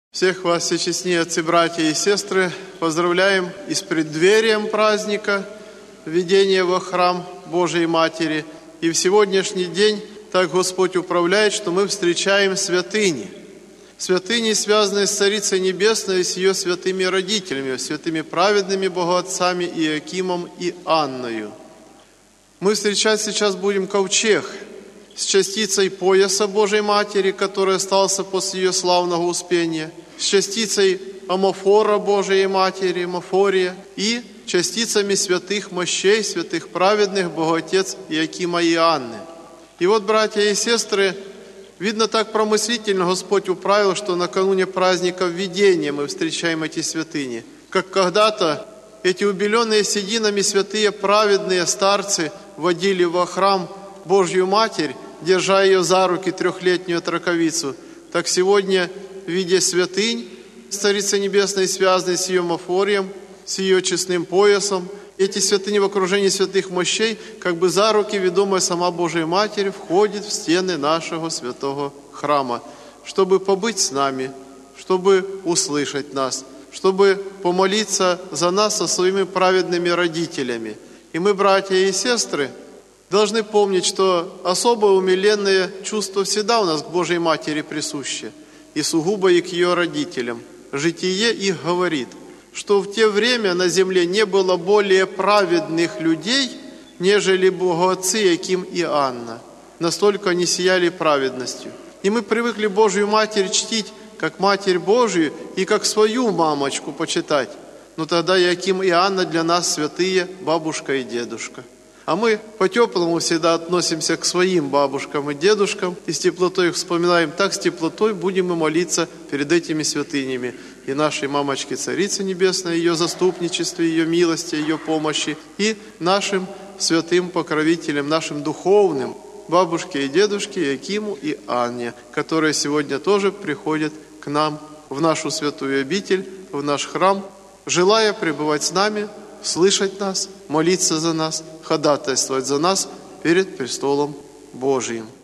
Всех вас, всечестные отцы, братья и сестры, поздравляем и с преддверием праздника введения во храм Божией Матери. И в сегодняшний день так Господь управляет, что мы встречаем святыни. Святыни, связанные с Царицей Небесной и с ее святыми родителями, святыми праведными богоотцами Иоакимом и Анною. Мы встречать сейчас будем ковчег с частицей пояса Божией Матери, который остался после ее славного успения, с частицей амофора Божией Матери, амофория, и частицами святых мощей, святых праведных Богоотец Иоакима и Анны. И вот, братья и сестры, видно, так промыслительно Господь управил, что накануне праздника Введения мы встречаем эти святыни. Как когда-то эти убеленные сединами святые праведные старцы водили во храм Божью Матерь, держа ее за руки, трехлетнюю траковицу, так сегодня в виде святынь с Царицей Небесной, связанной с ее амофорием, с ее честным поясом, эти святыни в окружении святых мощей, как бы за руки, ведомая сама Божия Матерь, входит в стены нашего святого храма, чтобы побыть с нами, чтобы услышать нас, чтобы помолиться за нас со своими праведными родителями. И мы, братья и сестры, должны помнить, что особое умиленное чувство всегда у нас к Божьей Матери присуще, и сугубо и к ее родителям. Житие их говорит, что в те время на земле не было более праведных людей, нежели богоотцы Иоаким и Анна. Настолько они сияли праведностью. И мы привыкли Божью Матерь чтить как Матерь Божию и как свою мамочку почитать. Но тогда Иоаким и Анна для нас святые бабушка и дедушка. А мы по-теплому всегда относимся к своим бабушкам и дедушкам и с теплотой их вспоминаем. Так с теплотой будем и молиться перед этими святынями. И нашей мамочке Царице Небесной, ее заступничестве, ее милости, ее помощи. И нашим святым покровителям, нашим духовным, бабушке и дедушке Иоакиму и Анне, которые сегодня тоже приходят к нам в нашу святую обитель, в наш храм, желая пребывать с нами, слышать нас, молиться за нас, ходатайствовать за нас перед престолом Божиим.